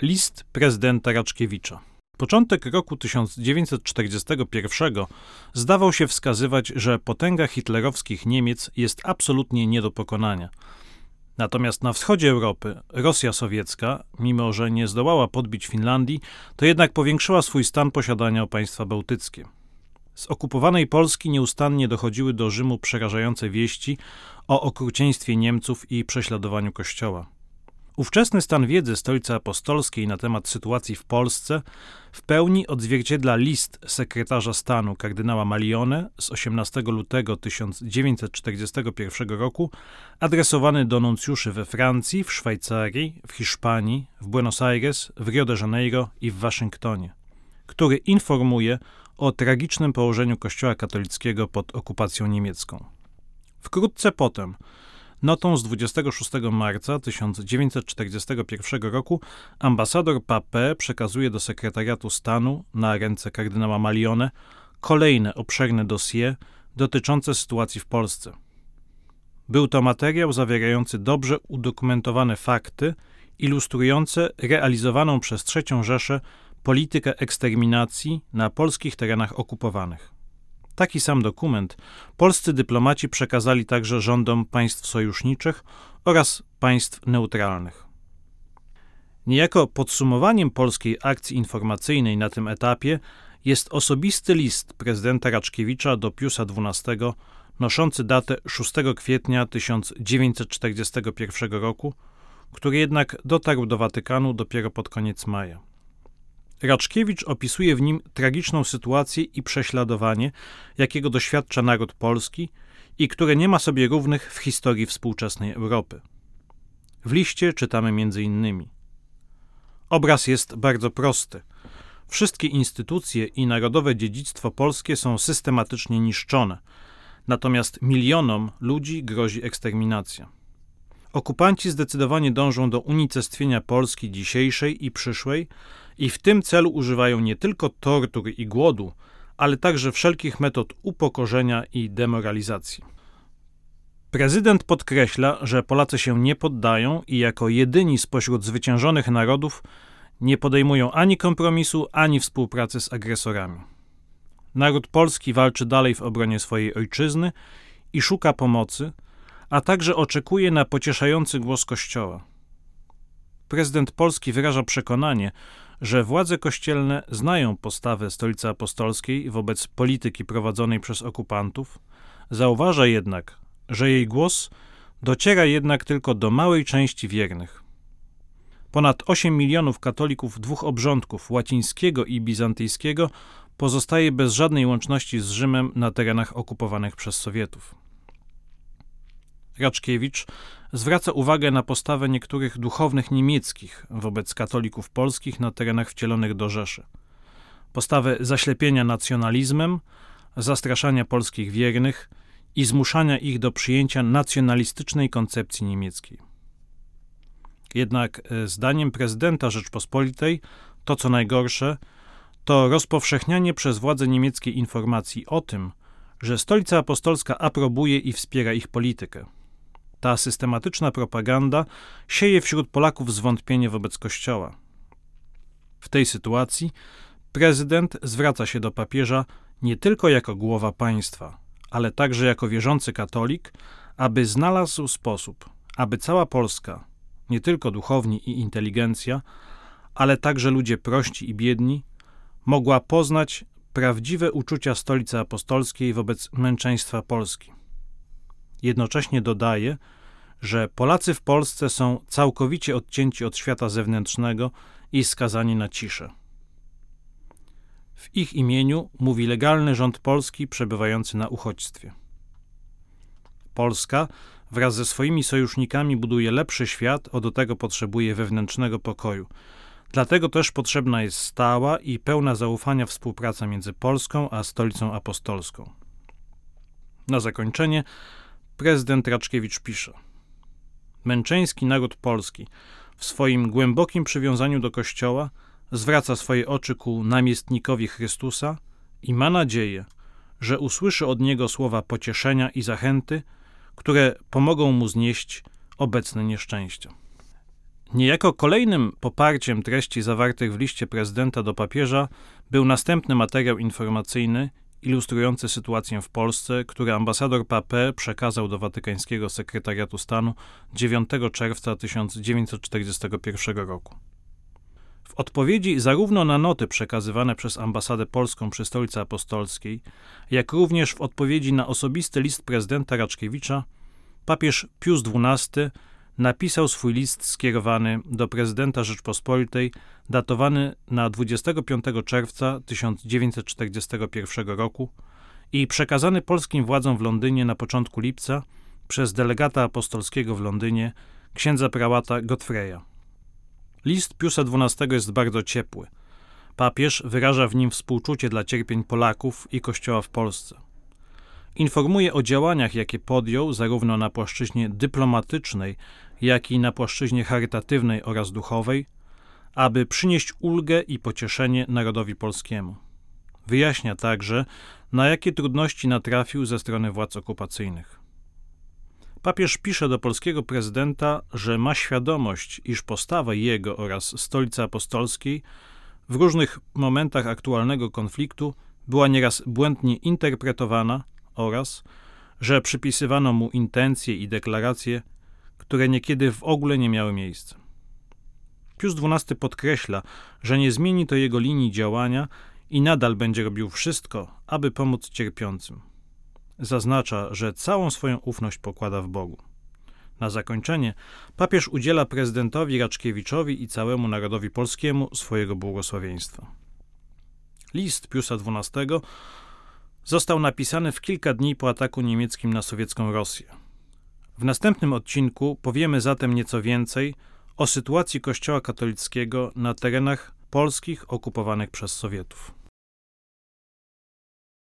List prezydenta Raczkiewicza. Początek roku 1941 zdawał się wskazywać, że potęga hitlerowskich Niemiec jest absolutnie nie do pokonania. Natomiast na wschodzie Europy Rosja sowiecka, mimo że nie zdołała podbić Finlandii, to jednak powiększyła swój stan posiadania o państwa bałtyckie. Z okupowanej Polski nieustannie dochodziły do Rzymu przerażające wieści o okrucieństwie Niemców i prześladowaniu Kościoła. Ówczesny stan wiedzy Stolicy Apostolskiej na temat sytuacji w Polsce w pełni odzwierciedla list sekretarza stanu kardynała Malione z 18 lutego 1941 roku adresowany do nuncjuszy we Francji, w Szwajcarii, w Hiszpanii, w Buenos Aires, w Rio de Janeiro i w Waszyngtonie, który informuje o tragicznym położeniu Kościoła katolickiego pod okupacją niemiecką. Wkrótce potem, notą z 26 marca 1941 roku ambasador Papin przekazuje do sekretariatu stanu na ręce kardynała Malione kolejne obszerne dossier dotyczące sytuacji w Polsce. Był to materiał zawierający dobrze udokumentowane fakty, ilustrujące realizowaną przez III Rzeszę politykę eksterminacji na polskich terenach okupowanych. Taki sam dokument polscy dyplomaci przekazali także rządom państw sojuszniczych oraz państw neutralnych. Niejako podsumowaniem polskiej akcji informacyjnej na tym etapie jest osobisty list prezydenta Raczkiewicza do Piusa XII, noszący datę 6 kwietnia 1941 roku, który jednak dotarł do Watykanu dopiero pod koniec maja. Raczkiewicz opisuje w nim tragiczną sytuację i prześladowanie, jakiego doświadcza naród polski i które nie ma sobie równych w historii współczesnej Europy. W liście czytamy m.in. Obraz jest bardzo prosty. Wszystkie instytucje i narodowe dziedzictwo polskie są systematycznie niszczone, natomiast milionom ludzi grozi eksterminacja. Okupanci zdecydowanie dążą do unicestwienia Polski dzisiejszej i przyszłej i w tym celu używają nie tylko tortur i głodu, ale także wszelkich metod upokorzenia i demoralizacji. Prezydent podkreśla, że Polacy się nie poddają i jako jedyni spośród zwyciężonych narodów nie podejmują ani kompromisu, ani współpracy z agresorami. Naród polski walczy dalej w obronie swojej ojczyzny i szuka pomocy, a także oczekuje na pocieszający głos Kościoła. Prezydent Polski wyraża przekonanie, że władze kościelne znają postawę Stolicy Apostolskiej wobec polityki prowadzonej przez okupantów, zauważa jednak, że jej głos dociera jednak tylko do małej części wiernych. Ponad 8 milionów katolików dwóch obrządków, łacińskiego i bizantyjskiego, pozostaje bez żadnej łączności z Rzymem na terenach okupowanych przez Sowietów. Raczkiewicz zwraca uwagę na postawę niektórych duchownych niemieckich wobec katolików polskich na terenach wcielonych do Rzeszy. Postawę zaślepienia nacjonalizmem, zastraszania polskich wiernych i zmuszania ich do przyjęcia nacjonalistycznej koncepcji niemieckiej. Jednak zdaniem prezydenta Rzeczpospolitej to, co najgorsze, to rozpowszechnianie przez władze niemieckie informacji o tym, że Stolica Apostolska aprobuje i wspiera ich politykę. Ta systematyczna propaganda sieje wśród Polaków zwątpienie wobec Kościoła. W tej sytuacji prezydent zwraca się do papieża nie tylko jako głowa państwa, ale także jako wierzący katolik, aby znalazł sposób, aby cała Polska, nie tylko duchowni i inteligencja, ale także ludzie prości i biedni, mogła poznać prawdziwe uczucia Stolicy Apostolskiej wobec męczeństwa Polski. Jednocześnie dodaje, że Polacy w Polsce są całkowicie odcięci od świata zewnętrznego i skazani na ciszę. W ich imieniu mówi legalny rząd polski przebywający na uchodźstwie. Polska wraz ze swoimi sojusznikami buduje lepszy świat, a do tego potrzebuje wewnętrznego pokoju. Dlatego też potrzebna jest stała i pełna zaufania współpraca między Polską a Stolicą Apostolską. Na zakończenie prezydent Raczkiewicz pisze: Męczeński naród polski w swoim głębokim przywiązaniu do Kościoła zwraca swoje oczy ku namiestnikowi Chrystusa i ma nadzieję, że usłyszy od Niego słowa pocieszenia i zachęty, które pomogą mu znieść obecne nieszczęścia. Niejako kolejnym poparciem treści zawartych w liście prezydenta do papieża był następny materiał informacyjny ilustrujący sytuację w Polsce, który ambasador Papin przekazał do watykańskiego sekretariatu stanu 9 czerwca 1941 roku. W odpowiedzi zarówno na noty przekazywane przez ambasadę polską przy Stolicy Apostolskiej, jak również w odpowiedzi na osobisty list prezydenta Raczkiewicza, papież Pius XII napisał swój list skierowany do prezydenta Rzeczpospolitej, datowany na 25 czerwca 1941 roku i przekazany polskim władzom w Londynie na początku lipca przez delegata apostolskiego w Londynie, księdza prałata Godfreya. List Piusa XII jest bardzo ciepły. Papież wyraża w nim współczucie dla cierpień Polaków i Kościoła w Polsce. Informuje o działaniach, jakie podjął zarówno na płaszczyźnie dyplomatycznej, jak i na płaszczyźnie charytatywnej oraz duchowej, aby przynieść ulgę i pocieszenie narodowi polskiemu. Wyjaśnia także, na jakie trudności natrafił ze strony władz okupacyjnych. Papież pisze do polskiego prezydenta, że ma świadomość, iż postawa jego oraz Stolicy Apostolskiej w różnych momentach aktualnego konfliktu była nieraz błędnie interpretowana oraz, że przypisywano mu intencje i deklaracje, które niekiedy w ogóle nie miały miejsca. Pius XII podkreśla, że nie zmieni to jego linii działania i nadal będzie robił wszystko, aby pomóc cierpiącym. Zaznacza, że całą swoją ufność pokłada w Bogu. Na zakończenie papież udziela prezydentowi Raczkiewiczowi i całemu narodowi polskiemu swojego błogosławieństwa. List Piusa XII został napisany w kilka dni po ataku niemieckim na sowiecką Rosję. W następnym odcinku powiemy zatem nieco więcej o sytuacji Kościoła katolickiego na terenach polskich okupowanych przez Sowietów.